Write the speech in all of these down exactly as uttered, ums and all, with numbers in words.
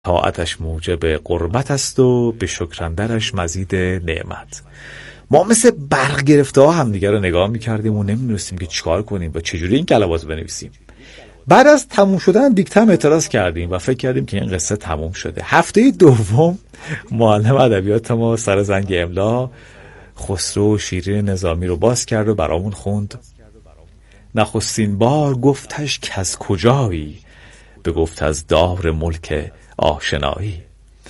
طاعتش موجب قربت است و به شکرندرش مزید نعمت. ما مثل برق گرفته ها هم دیگه رو نگاه میکردیم و نمیدونستیم که چیکار کنیم و چجوری این کلمات بنویسیم. بعد از تموم شدن دیکته هم اعتراض کردیم و فکر کردیم که این قصه تموم شده. هفته دوم معلم ادبیات ما سر زنگ املا خسرو و شیرین نظامی رو باز کرد و برامون خوند: نخستین بار گفتش که از کجایی، به گفت از دار ملک آشنایی.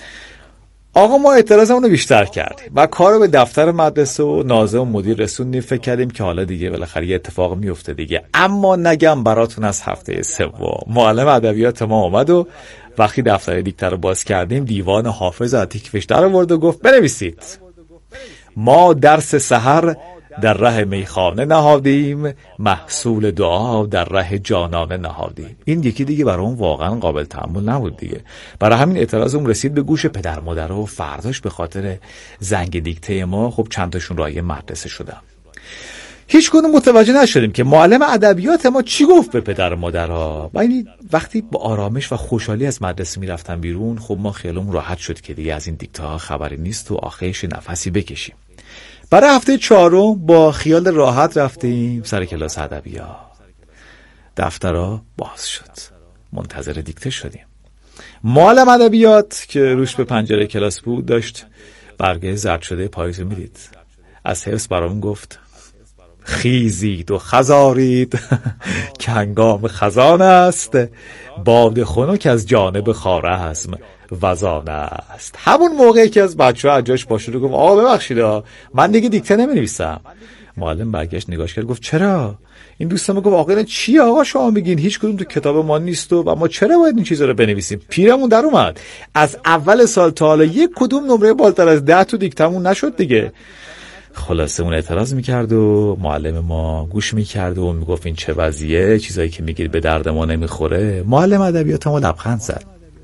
آقا ما اعتراضمون رو بیشتر کردیم و کار رو به دفتر مدرسه و ناظم و مدیر رسوندیم. فکر کردیم که حالا دیگه بالاخره یه اتفاق میفته دیگه. اما نگم براتون از هفته سوم معلم ادبیات ما اومد و وقتی دفتر دیکته رو باز کردیم دیوان حافظ از تیکش در آورد و گفت بنویسید: ما درس سحر در ره میخانه نهادیم، محصول دعا در ره جانانه نهادیم. این یکی دیگه برام واقعا قابل تحمل نبود دیگه. برای همین اعتراضم رسید به گوش پدر مادر و فرداش به خاطر زنگ دیکته ما خب چند تاشون راهی مدرسه شدم. هیچ کدوم متوجه نشدیم که معلم ادبیات ما چی گفت به پدر مادرها. و وقتی با آرامش و خوشحالی از مدرسه میرفتن بیرون خب ما خیالمون راحت شد که دیگه از این دیکته ها خبری نیست و آخرش نفسی بکشیم. برای هفته چهارم با خیال راحت رفتیم سر کلاس ادبیات. دفترها باز شد. منتظر دیکته شدیم. معلم ادبیات که روش به پنجره کلاس بود داشت برگه زرد شده پاییزو میدید. از حفظ برامون گفت: خیزید و خزارید که هنگام خزان است، باد خنک از جانب خوارزم وزان است. همون موقعی که از بچه‌ها اجاش پاشد و گفت آقا ببخشید من دیگه دیکته نمی‌نویسم. معلم برگشت نگاش کرد گفت چرا؟ این دوستم گفت آقا چیه آقا شما میگین هیچ کدوم تو کتاب ما نیست و ما چرا باید این چیزا رو بنویسیم؟ پیرمون در اومد. از اول سال تا حالا یک کدوم نمره بالاتر از ده تو دیکتمون نشد دیگه. خلاصه اون اعتراض میکرد و معلم ما گوش میکرد و میگفت این چه وضعیه، چیزایی که میگید به درد ما نمیخوره. معلم ادبیات ما لبخند زد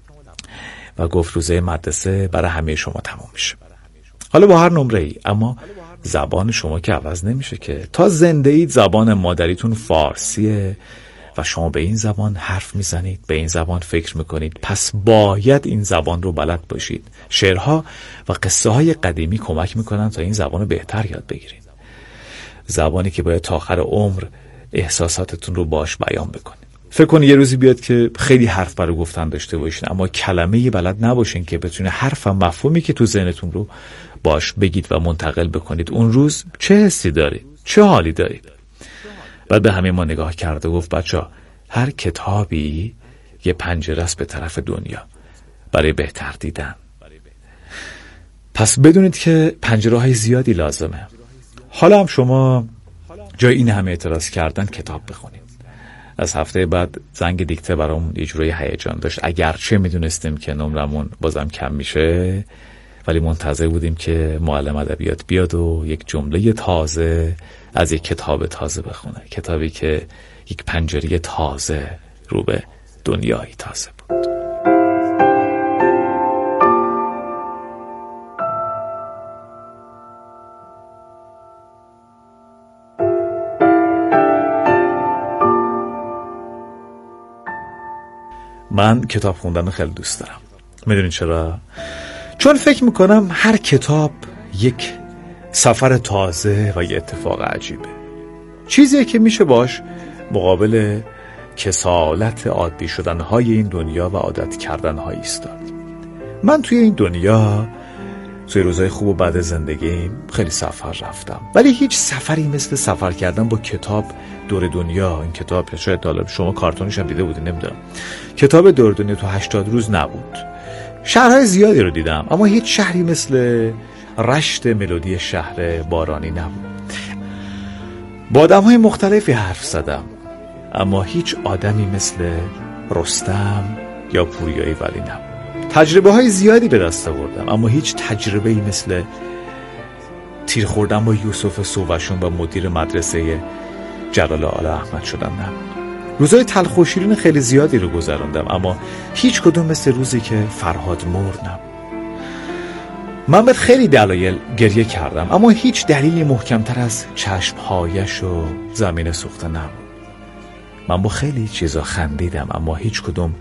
و گفت روزه مدرسه برای همه شما تموم میشه، حالا با هر نمره ای، اما زبان شما که عوض نمیشه که. تا زنده اید زبان مادریتون فارسیه و شما به این زبان حرف میزنید، به این زبان فکر میکنید، پس باید این زبان رو بلد باشید. شعرها و قصه های قدیمی کمک میکنن تا این زبان رو بهتر یاد بگیرید. زبانی که باید تا آخر عمر احساساتتون رو باش بیان بکنید. فکر کنید یه روزی بیاد که خیلی حرف برای گفتن داشته باشین اما کلمه‌ای بلد نباشین که بتونه حرف و مفهومی که تو ذهنتون رو باش بگید و منتقل بکنید. اون روز چه حسی دارید؟ چه حالی دارید؟ بعد به همه ما نگاه کرد و گفت بچه‌ها هر کتابی یه پنجره است به طرف دنیا برای بهتر دیدن. پس بدونید که پنجره های زیادی لازمه. حالا هم شما جای این همه اعتراض کردن کتاب بخونید. از هفته بعد زنگ دیکته برام یه جوری هیجان داشت. اگرچه میدونستیم که نمرمون بازم کم میشه ولی منتظر بودیم که معلم ادبیات بیاد و یک جمله تازه از یک کتاب تازه بخونه. کتابی که یک پنجره تازه رو به دنیایی تازه بود. من کتاب خوندن خیلی دوست دارم. میدونین چرا؟ چون فکر میکنم هر کتاب یک سفر تازه و یه اتفاق عجیبه. چیزیه که میشه باش مقابل کسالت عادی شدنهای این دنیا و عادت کردنهای ایستاد. من توی این دنیا توی روزهای خوب و بد زندگیم خیلی سفر رفتم ولی هیچ سفری مثل سفر کردن با کتاب دور دنیا. این کتاب شاید طالب شما کارتونش هم دیده بودین نمیدونم. کتاب دور دنیا تو هشتاد روز نبود. شهرهای زیادی رو دیدم اما هیچ شهری مثل رشت ملودی شهر بارانی نبود. با آدم‌های مختلفی حرف زدم اما هیچ آدمی مثل رستم یا پوریایی ولی نبود. تجربه های زیادی به دست آوردم اما هیچ تجربه‌ای مثل تیر خوردن با یوسف سووشون و مدیر مدرسه جلال آل احمد شدن نبود. روزهای تلخ و شیرین خیلی زیادی رو گذراندم اما هیچ کدوم مثل روزی که فرهاد مرد نبود. من به خیلی دلایل گریه کردم اما هیچ دلیلی محکمتر از چشمهایش و زمین سوخته نبود. من با خیلی چیزا خندیدم اما هیچ کدوم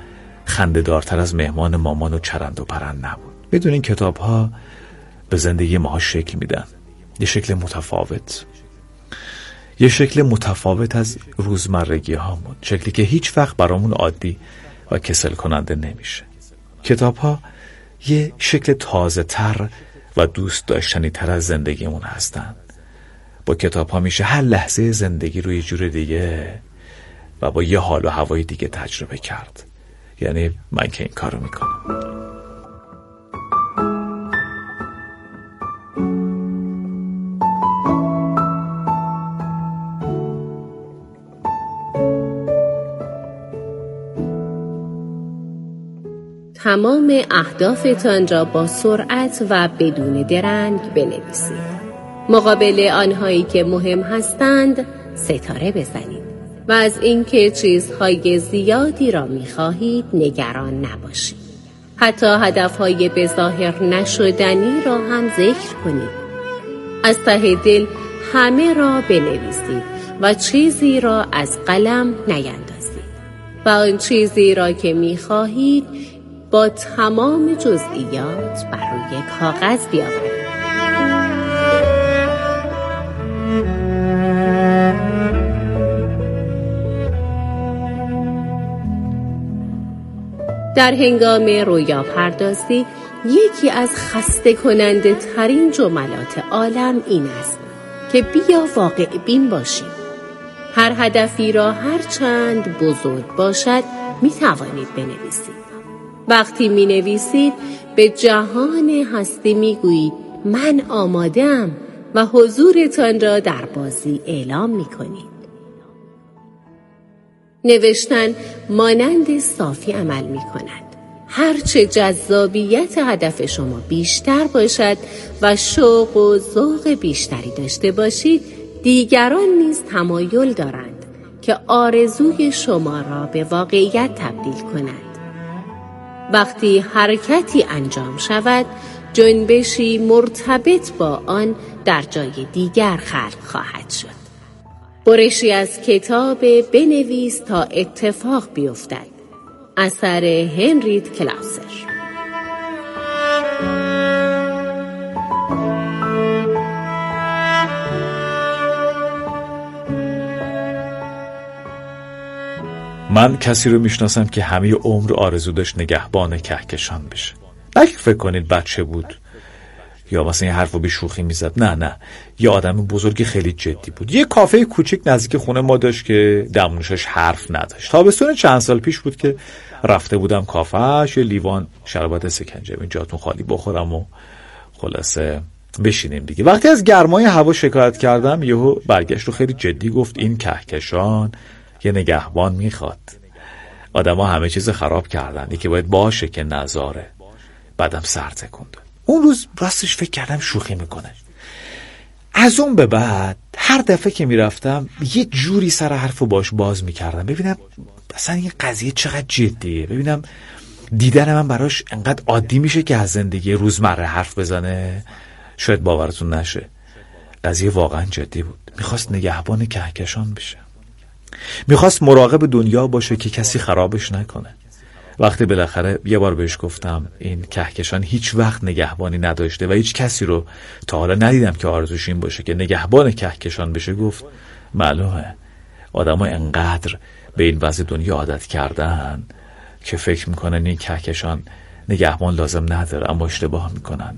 خنده دارتر از مهمان مامان و چرند و پرند نبود. میدونین کتاب ها به زندگی ما شکل میدن، یه شکل متفاوت، یه شکل متفاوت از روزمرگی هامون، شکلی که هیچ وقت برامون عادی و کسل کننده نمیشه. کتاب ها یه شکل تازه تر و دوست داشتنی تر از زندگیمون هستن. با کتاب ها میشه هر لحظه زندگی رو یه جور دیگه و با یه حال و هوای دیگه تجربه کرد. یعنی من که این کارو میکنم. تمام اهدافتان را با سرعت و بدون درنگ بنویسید. مقابل آنهایی که مهم هستند ستاره بزنید و از اینکه چیزهای زیادی را می‌خواهید نگران نباشید. حتی هدفهای به ظاهر نشدنی را هم ذکر کنید. از ته دل همه را بنویسید و چیزی را از قلم نیندازید و آن چیزی را که می‌خواهید با تمام جزئیات بر روی کاغذ بیاورید. در هنگام رویا پردازی یکی از خسته کننده ترین جملات عالم این است که بیا واقع بین باشیم. هر هدفی را هر چند بزرگ باشد می توانید بنویسید. وقتی می نویسید به جهان هستی می گویید من آماده‌ام و حضورتان را در بازی اعلام می کنید. نوشتن مانند صافی عمل می کند. هرچه جذابیت هدف شما بیشتر باشد و شوق و ذوق بیشتری داشته باشید، دیگران نیز تمایل دارند که آرزوی شما را به واقعیت تبدیل کنند. وقتی حرکتی انجام شود، جنبشی مرتبط با آن در جای دیگر خلق خواهد شد. برشی از کتاب بنویس تا اتفاق بیفتد، اثر هنریت کلاوسر. من کسی رو میشناسم که همه عمر آرزو داشت نگهبان کهکشان بشه. نه که فکر کنید بچه بود یا مثلا یه حرفو به شوخی میزد، نه نه، یه آدم بزرگی خیلی جدی بود. یه کافه کوچیک نزدیک خونه ما داشت که دمونشش حرف نداشت. تابستون چند سال پیش بود که رفته بودم کافهش، یه لیوان شربت سکنجبین اینجاتون خالی بخورم و خلاصه بشینیم دیگه. وقتی از گرمای هوا شکایت کردم، یهو برگشت و خیلی جدی گفت این کهکشان یه نگهبان میخواد. آدما همه چیز خراب کردن، یکی باید باشه که نذاره. بعدم سر تکون داد. اون روز راستش فکر کردم شوخی میکنه. از اون به بعد هر دفعه که میرفتم یه جوری سر حرفو باش باز میکردم، ببینم اصلا این قضیه چقدر جدیه، ببینم دیدن من براش انقدر عادی میشه که از زندگی روزمره حرف بزنه. شاید باورتون نشه، قضیه واقعا جدی بود. میخواست نگهبان کهکشان بشه، میخواست مراقب دنیا باشه که کسی خرابش نکنه. وقتی بالاخره یه بار بهش گفتم این کهکشان هیچ وقت نگهبانی نداشته و هیچ کسی رو تا حالا ندیدم که آرزوش این باشه که نگهبان کهکشان بشه، گفت معلومه آدم‌ها انقدر به این وضع دنیا عادت کردن که فکر میکنن این کهکشان نگهبان لازم نداره، اما اشتباه میکنن.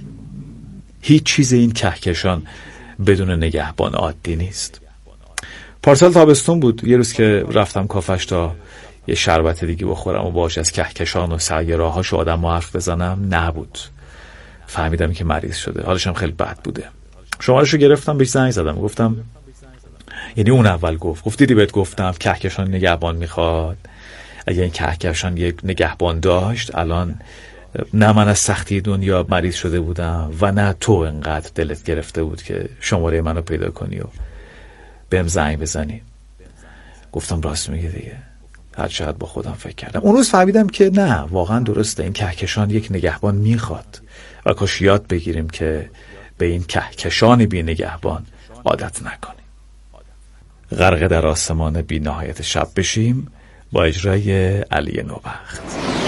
هیچ چیز این کهکشان بدون نگهبان عادی نیست. پارسال تابستون بود، یه روز که رفتم کافش تا یه شربت دیگه بخورم و باهاش از کهکشان و سیاره‌هاش و آدم حرف بزنم، نبود. فهمیدم که مریض شده، حالش هم خیلی بد بوده. شماره‌شو گرفتم، بهش زنگ زدم، گفتم، یعنی اون اول گفت گفت دیدی بهت گفتم کهکشان نگهبان میخواد. اگه این کهکشان یک نگهبان داشت، الان نه من از سختی دنیا مریض شده بودم و نه تو انقدر دلت گرفته بود که شماره منو پیدا کنی و بهم زنگ بزنی. گفتم راست میگه دیگه. هر چقدر با خودم فکر کردم، اون روز فهمیدم که نه، واقعا درسته، این کهکشان یک نگهبان میخواد و کاش یاد بگیریم که به این کهکشان بی نگهبان عادت نکنیم. غرق در آسمان بی نهایت شب بشیم با اجرای علی نوبخت.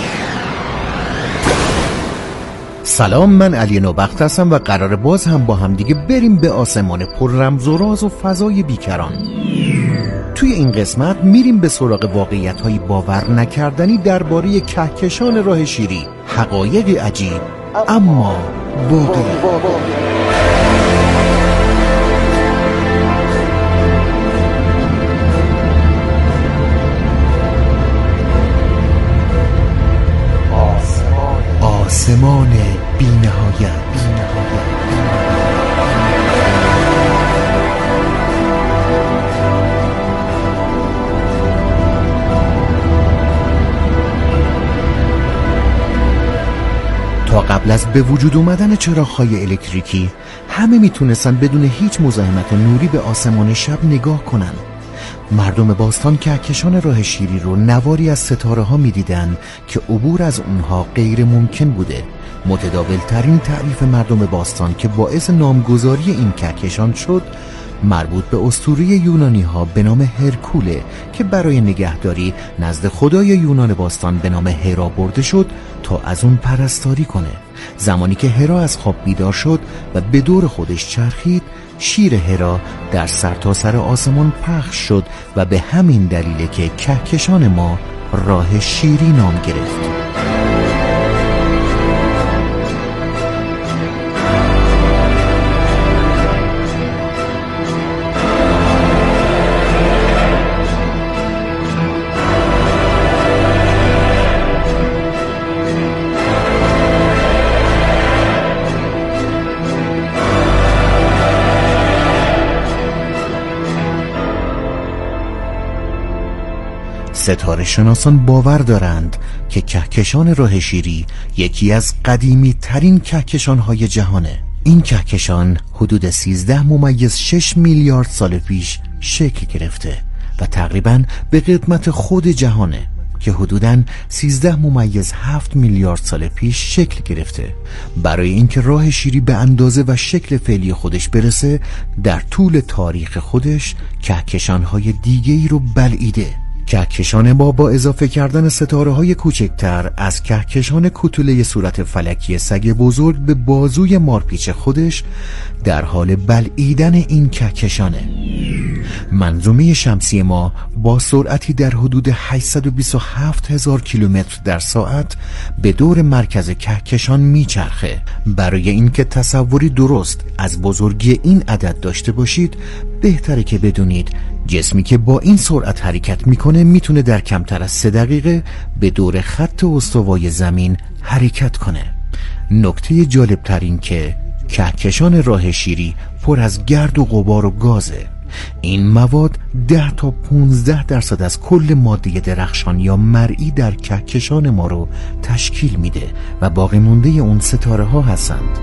سلام، من علی نوبخت هستم و قرار باز هم با هم دیگه بریم به آسمان پر رمز و راز و فضای بیکران. توی این قسمت میریم به سراغ واقعیت‌های باور نکردنی درباره کهکشان راه شیری. حقایق عجیب اما واقعی. آسمان بی نهایت. تا قبل از به وجود اومدن چراغ‌های الکتریکی همه میتونستن بدون هیچ مزاحمت نوری به آسمان شب نگاه کنن. مردم باستان کهکشان راه شیری رو نواری از ستاره ها می دیدن که عبور از اونها غیر ممکن بوده. متداول ترین تعریف مردم باستان که باعث نامگذاری این کهکشان شد مربوط به اسطوره یونانی ها به نام هرکوله که برای نگهداری نزد خدای یونان باستان به نام هرا برده شد تا از اون پرستاری کنه. زمانی که هرا از خواب بیدار شد و به دور خودش چرخید، شیر هرا در سرتاسر آسمان پخش شد و به همین دلیل که کهکشان ما راه شیری نام گرفت. ستاره شناسان باور دارند که کهکشان راه شیری یکی از قدیمی ترین کهکشان های جهانه. این کهکشان حدود سیزده ممیز شش میلیارد سال پیش شکل گرفته و تقریباً به قدمت خود جهانه که حدوداً سیزده ممیز هفت میلیارد سال پیش شکل گرفته. برای اینکه راه شیری به اندازه و شکل فعلی خودش برسه، در طول تاریخ خودش کهکشان‌های دیگه‌ای رو بلعیده. کهکشان ما با اضافه کردن ستاره‌های کوچکتر از کهکشان کوتوله صورت فلکی سگ بزرگ به بازوی مارپیچ خودش در حال بلعیدن این کهکشانه. منظومه شمسی ما با سرعتی در حدود هشتصد و بیست و هفت هزار کیلومتر در ساعت به دور مرکز کهکشان میچرخه. برای اینکه تصوری درست از بزرگی این عدد داشته باشید، بهتره که بدونید جسمی که با این سرعت حرکت میکنه میتونه در کمتر از سه دقیقه به دور خط استوای زمین حرکت کنه. نکته جالب تر این که کهکشان راه شیری پر از گرد و غبار و گازه. این مواد ده تا پونزده درصد از کل ماده درخشان یا مرئی در کهکشان ما رو تشکیل میده و باقی مونده اون ستاره ها هستند.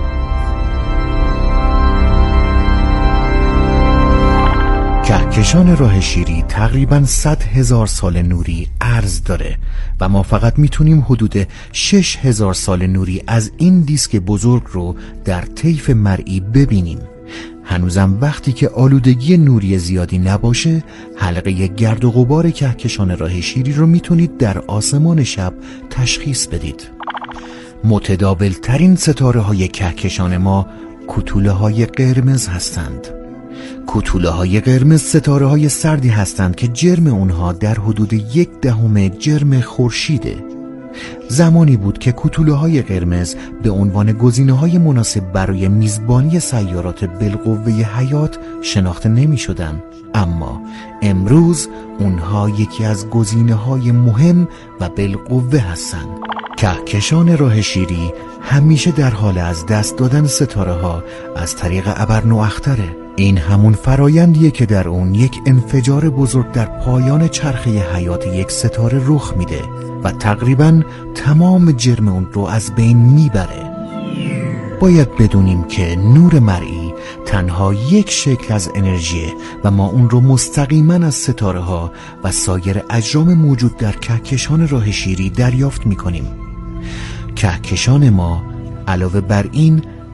کهکشان راه شیری تقریباً صد هزار سال نوری عرض داره و ما فقط میتونیم حدود شش هزار سال نوری از این دیسک بزرگ رو در طیف مرئی ببینیم. هنوزم وقتی که آلودگی نوری زیادی نباشه، حلقه گرد و غبار کهکشان راه شیری رو میتونید در آسمان شب تشخیص بدید. متداول ترین ستاره های کهکشان ما کوتوله های قرمز هستند. کوتوله های قرمز ستاره های سردی هستند که جرم اونها در حدود یک دهم جرم خورشیده. زمانی بود که کوتوله های قرمز به عنوان گزینه های مناسب برای میزبانی سیارات بالقوه حیات شناخته نمی شدن. اما امروز اونها یکی از گزینه های مهم و بالقوه هستند. کهکشان راه شیری همیشه در حال از دست دادن ستاره ها از طریق ابرنواختره. این همون فرایندیه که در اون یک انفجار بزرگ در پایان چرخه حیات یک ستاره رخ میده و تقریباً تمام جرم اون رو از بین میبره. باید بدونیم که نور مرئی تنها یک شکل از انرژیه و ما اون رو مستقیما از ستاره ها و سایر اجرام موجود در کهکشان راه شیری دریافت میکنیم. کهکشان ما علاوه بر این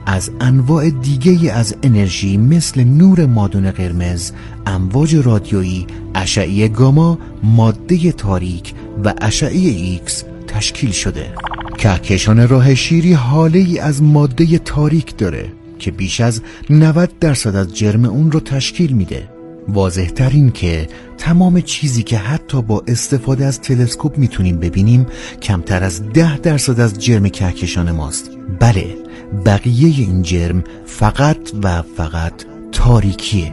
از انواع دیگه‌ای از انرژی مثل نور مادون قرمز، امواج رادیویی، اشعه گاما، ماده تاریک و اشعه ایکس تشکیل شده. کهکشان راه شیری حاله‌ای از ماده تاریک داره که بیش از نود درصد از جرم اون رو تشکیل میده. واضح تر این که تمام چیزی که حتی با استفاده از تلسکوپ میتونیم ببینیم کمتر از ده درصد از جرم کهکشان ماست. بله، بقیه این جرم فقط و فقط تاریکیه.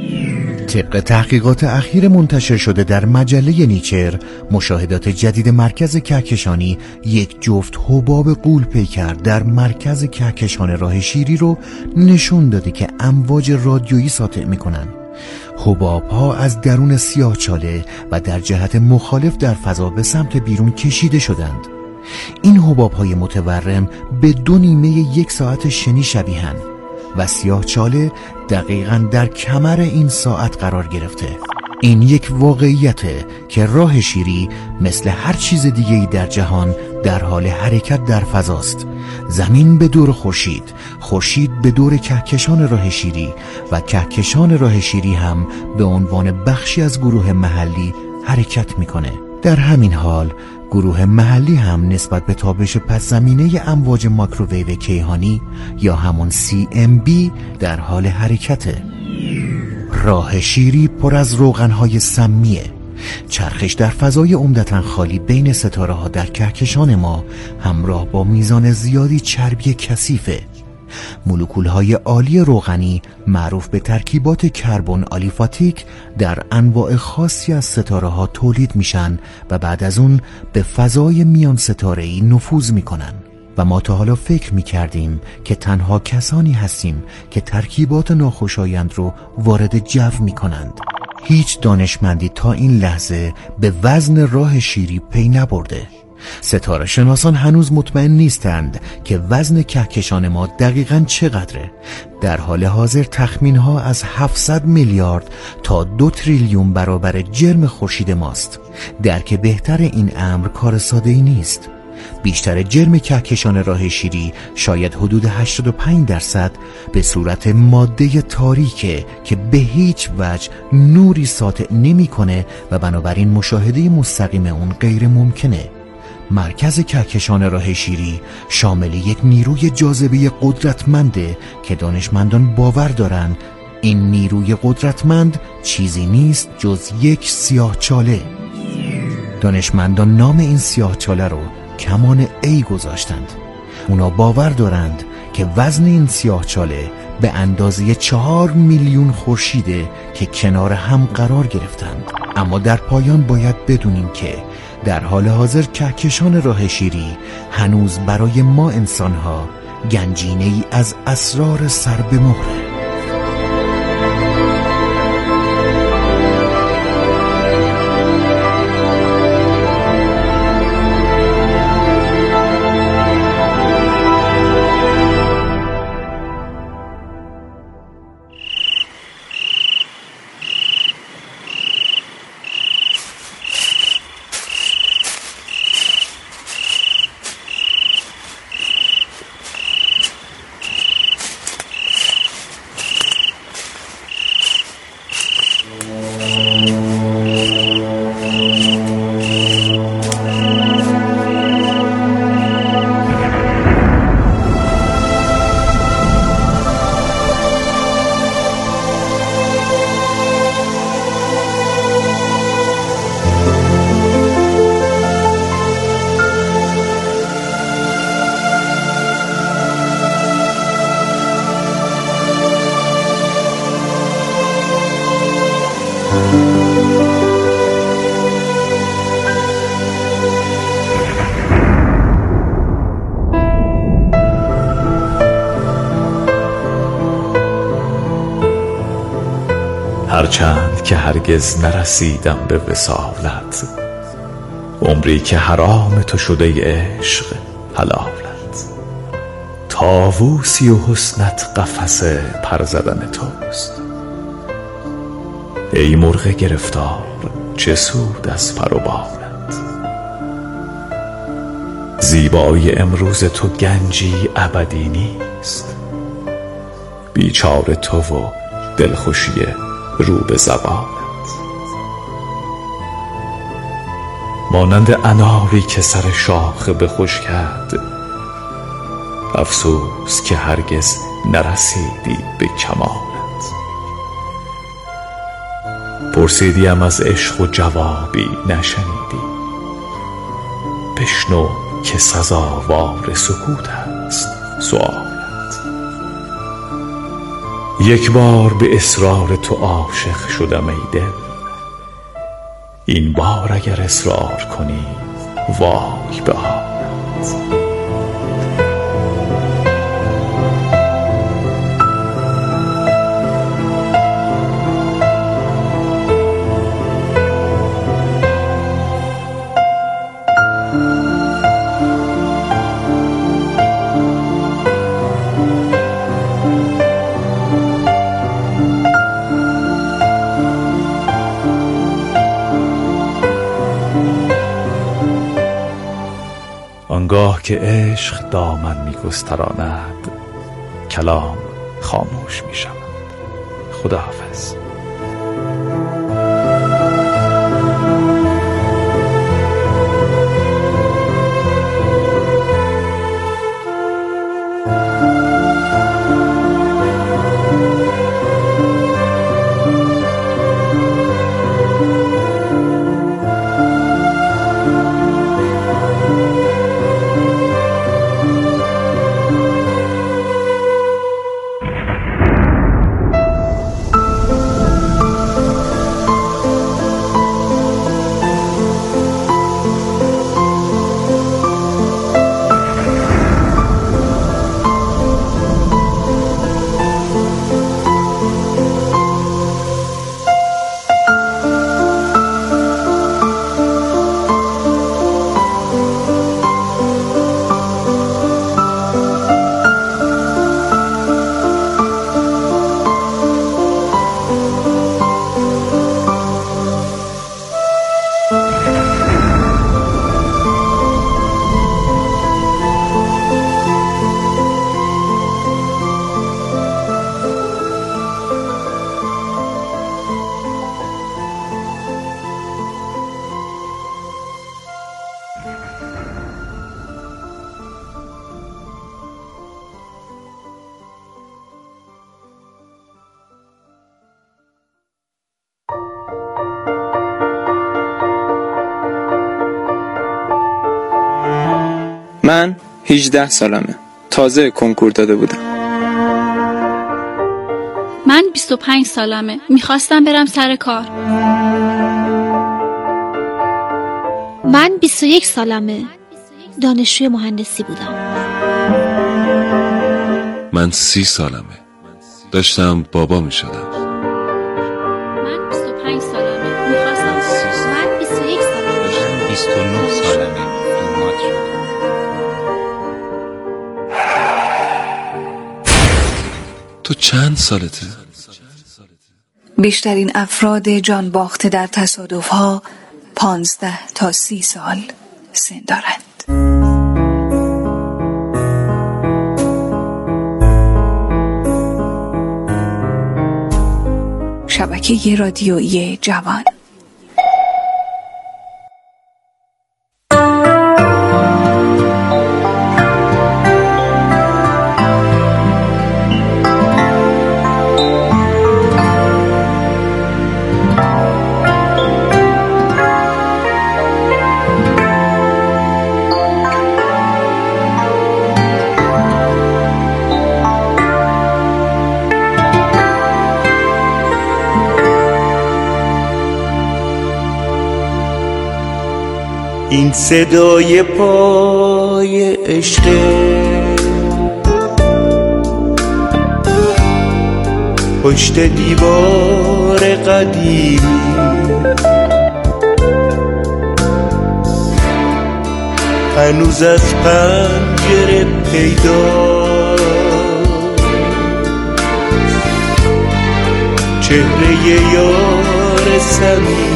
طبق تحقیقات اخیر منتشر شده در مجله نیچر، مشاهدات جدید مرکز کهکشانی یک جفت حباب غول‌پیکر در مرکز کهکشان راه شیری رو نشون داده که امواج رادیویی ساطع میکنن. حباب‌ها از درون سیاهچاله و در جهت مخالف در فضا به سمت بیرون کشیده شدند. این حباب‌های متورم به دو نیمه یک ساعت شنی شبیهن و سیاهچاله دقیقاً در کمر این ساعت قرار گرفته. این یک واقعیته که راه شیری مثل هر چیز دیگه‌ای در جهان در حال حرکت در فضاست. زمین به دور خورشید، خورشید به دور کهکشان راه شیری و کهکشان راه شیری هم به عنوان بخشی از گروه محلی حرکت میکنه. در همین حال گروه محلی هم نسبت به تابش پس زمینه امواج ماکروویو کیهانی یا همون سی ام بی در حال حرکته. راه شیری پر از روغنهای سمیه. چرخش در فضای عمدتاً خالی بین ستاره ها در کهکشان ما همراه با میزان زیادی چربی کثیفه. مولکول های عالی روغنی معروف به ترکیبات کربن آلیفاتیک در انواع خاصی از ستاره ها تولید میشن و بعد از اون به فضای میان ستاره‌ای نفوذ میکنن و ما تا حالا فکر میکردیم که تنها کسانی هستیم که ترکیبات ناخوشایند رو وارد جو میکنند. هیچ دانشمندی تا این لحظه به وزن راه شیری پی نبرده. ستاره شناسان هنوز مطمئن نیستند که وزن کهکشان ما دقیقاً چقدره. در حال حاضر تخمین‌ها از هفتصد میلیارد تا دو تریلیون برابر جرم خورشید ماست. درک بهتر این امر کار ساده‌ای نیست. بیشتر جرم کهکشان راه شیری شاید حدود هشتاد و پنج درصد به صورت ماده تاریکه که به هیچ وجه نوری ساطع نمی‌کنه و بنابراین مشاهده مستقیم اون غیر ممکنه. مرکز کهکشان راه شیری شامل یک نیروی جاذبه قدرتمنده که دانشمندان باور دارند این نیروی قدرتمند چیزی نیست جز یک سیاهچاله. دانشمندان نام این سیاهچاله رو کمان ای گذاشتند. اونا باور دارند که وزن این سیاهچاله به اندازه چهار میلیون خورشیده که کنار هم قرار گرفتند. اما در پایان باید بدونیم که در حال حاضر کهکشان راه شیری هنوز برای ما انسانها گنجینه ای از اسرار سر به مهره. هرچند که هرگز نرسیدم به وصالت، عمری که حرام تو شده عشق حلالت. طاووسی و حسنت قفس پر زدن توست، ای مرغ گرفتار چه سود از پر و بالت. زیبایی امروز تو گنجی ابدی نیست، بیچاره تو و دلخوشی رو به زبانت. مانند اناری که سر شاخه به خوش کرد، افسوس که هرگز نرسیدی به کمالت. پرسیدیم از عشق و جوابی نشنیدی، بشنو که سزاوار سکوت است سؤالت. یک بار به اصرار تو عاشق شدم ای دل، این بار اگر اصرار کنی وای به حالت. آنگاه که عشق دامن می گستراند، کلام خاموش می شود. خداحافظ. من هجده سالمه. تازه کنکور داده بودم. من بیست و پنج سالمه. میخواستم برم سر کار. من بیست و یک سالمه. دانشجوی مهندسی بودم. من سی سالمه. داشتم بابا میشدم. من بیست و پنج سالمه. میخواستم من بیست و یک سالمه. داشتم بیست و نه سالمه. دومات شدم. تو چند سالته؟ بیشترین افراد جان باخته در تصادف‌ها پانزده تا سی سال سن دارند. شبکه رادیویی جوان. این صدای پای عشق، پشت دیوار قدیمی، هنوز از پنجره پیدا، چهره یار صمیمی.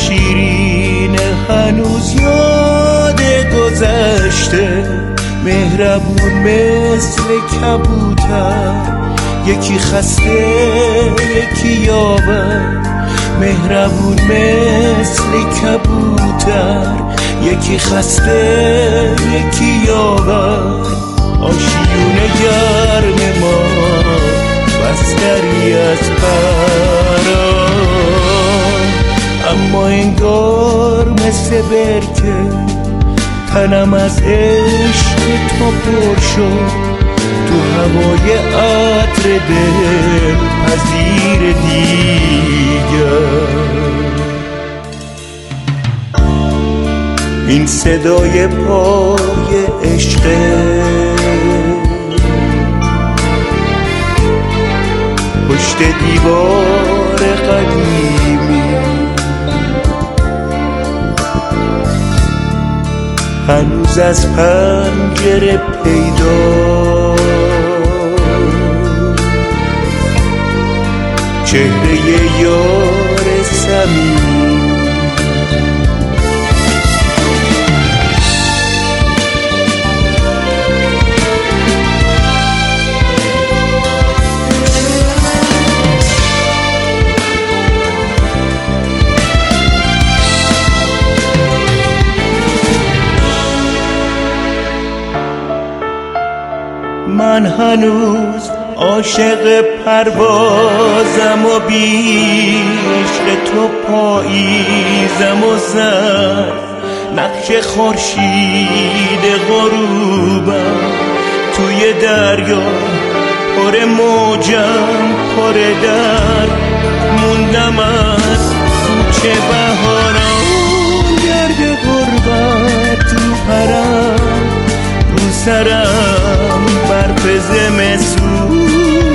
شیرین هنوز یاد گذشته، مهربون مثل کبوتر، یکی خسته یکی یاور. مهربون مثل کبوتر، یکی خسته یکی یاور. آشیون گرم ما بستری از پران، اما انگار مثل برکه تنم از عشق تو پر شد. تو هوای عطر دل پذیر دیگر. این صدای پای عشقه پشت دیوار قدیمی، هنوز از پنجره پیدا چهره یار صمیمی. من هنوز عاشق پروازم و بی عشق تو پاییزم و زر، نقش خورشید غروبم توی دریا، پر موجم پر در. موندم از کوچه بهاران، گرد غربت تو پرم، رو سرم برف زمستون،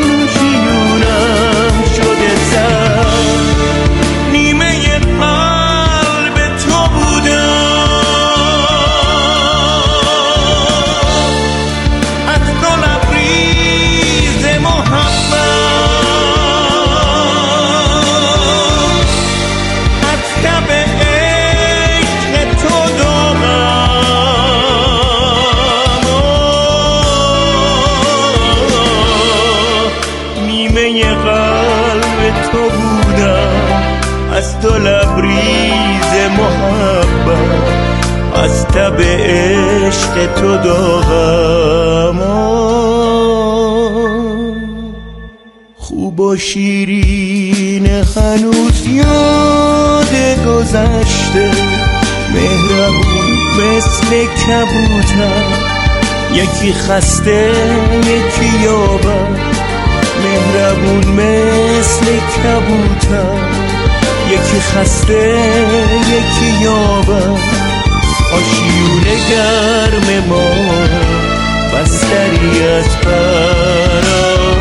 شیونم شده سر. نیمه قلب تو بودم، از تو لبریز محبت، از تب عشق تو داغم. قلب تو بودم، از تو لبریز محبت، از تب عشق تو داغم. خوب و شیرین هنوز یاد گذشته، مهربون مثل کبوتر، یکی خسته یکی یاور. مهربون مثل کبوتر، یکی خسته یکی یاور. آشیون گرم ما بستری از پران،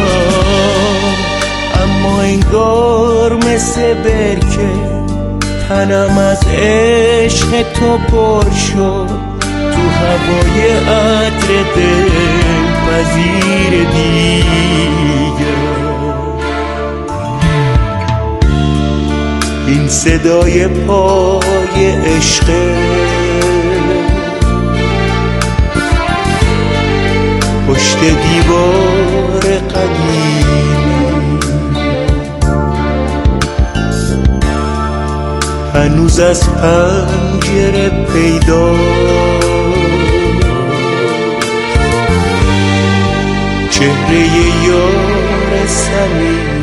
اما انگار مثل برکه تنم از عشق تو پر شد. تو هوای عطر دل پذیر دیگر. این صدای پای عشقه پشت دیوار قدیمی، هنوز از پنجره پیدا چهره یار صمیمی.